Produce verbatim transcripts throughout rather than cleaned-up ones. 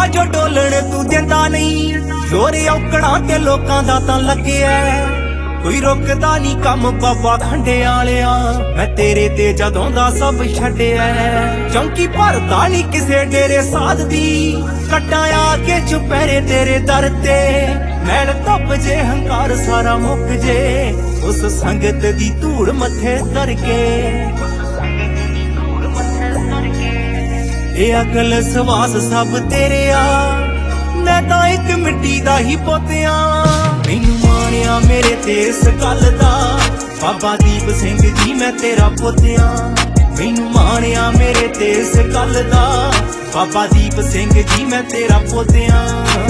जो डोलण तू दिंदा नहीं, जोर औकड़ा ते लोकां दा तां लग्गिया कोई रोकदा नहीं कम बाबा खंडे आलिया। मैं तेरे ते जदों दा सब छड्डिया, चौंकी भरदा नहीं किसे डेरे साध दी, कट्टा आके चुपैरे तेरे दर ते। मैल तप जे हंकार सारा मुक जे, उस संगत दी धूड़ मथे करके। ए अकल सवास सब तेरे आ, मैं तां इक मिट्टी दा ही पोतिया। मैनू माणिया मेरे ते इस गल दा, बाबा दीप सिंह जी मैं तेरा पोतिया। मैनू माणिया मेरे ते इस गल दा, बाबा दीप सिंह जी मैं तेरा पोतिया।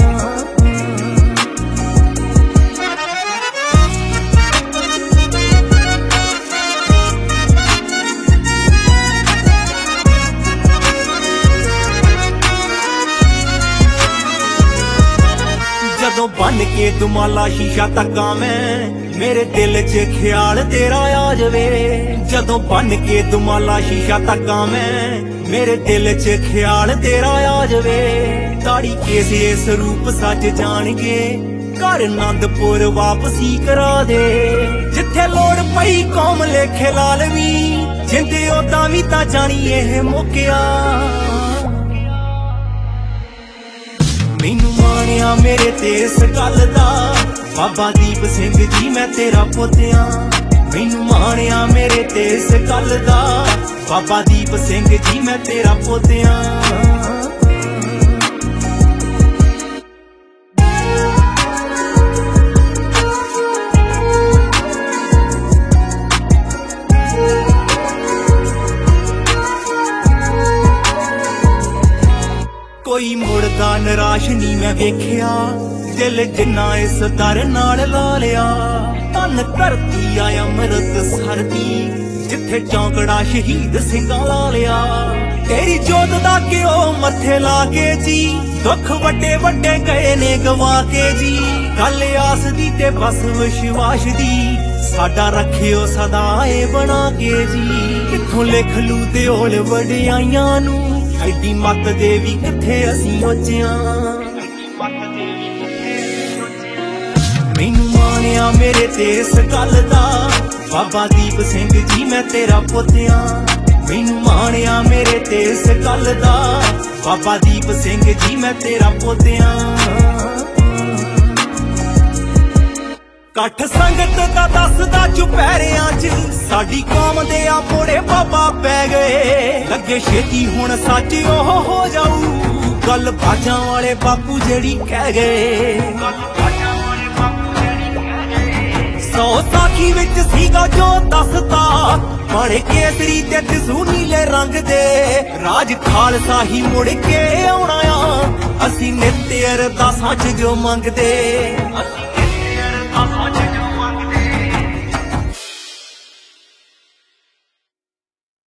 जदों बन के दुमाला शीशा तका मैं, मेरे दिल च ख्याल तेरा आ जावे। जदों बन के दुमाला शीशा तका मैं, मेरे दिल च ख्याल तेरा आ जावे। दाड़ी केस इस रूप सच जाणगे, घर आनंदपुर वापसी करा दे। जिथे लोड़ पई कौम लेखे लालवी, जिंदे ओदां वी तां जानी एह मुक्किया। मैनू माणिया मेरे ते इस गल दा, बाबा दीप सिंह जी मैं तेरा पोतिया। मैनू माणिया मेरे ते इस गल दा, बाबा दीप सिंह जी मैं तेरा पोतिया। कोई मुड़दा निराश नहीं मैं वेखिया, दिल जिन्ना इस दर नाल ला लिया। धन धरती आ अमृतसर दी, जिथे चौंकड़ा शहीद सिंघा ला लिया। तेरी जोत दा क्यों मथे ला के जी, दुख वड्डे वड्डे गए ने गवा के जी। गल आस दी ते बस विश्वास दी, साडा रखियो सदा ए बना के जी। किथों लिख लू ते ओल वडियाइयां नू, एडी मत देवी किथे असीं ओचिया। मैनू माणिया मेरे ते इस गल दा, बाबा दीप सिंह जी मैं तेरा पोतिया। मैनू माणिया मेरे ते इस गल दा, बाबा दीप सिंह जी मैं तेरा पोतिया। कठ संगत दा दसदा चुपैरियां च, साडी कौम दे आ मोड़े बाबा पै गए। लगे छेती हुण सच ओह हो जाऊ, गल बाजां वाले बापू जेड़ी कह गए। सौ साखी विच सीगा जो दसदा, बड़े केसरी ते दसू नीले रंग दे। राज खालसा ही मुड़ के आउणा आ, असीं नित्य अरदासां च जो मंगदे।